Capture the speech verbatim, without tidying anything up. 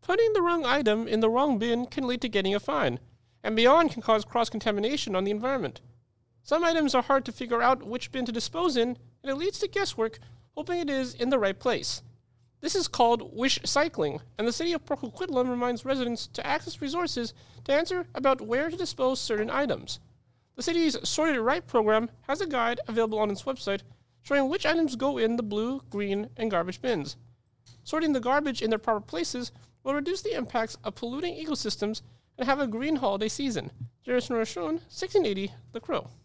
Putting the wrong item in the wrong bin can lead to getting a fine, and beyond can cause cross-contamination on the environment. Some items are hard to figure out which bin to dispose in, and it leads to guesswork, hoping it is in the right place. This is called wish cycling, and the city of Port Coquitlam reminds residents to access resources to answer about where to dispose certain items. The city's Sorted Right program has a guide available on its website showing which items go in the blue, green, and garbage bins. Sorting the garbage in their proper places will reduce the impacts of polluting ecosystems and have a green holiday season. Generation sixteen eighty, The Crow.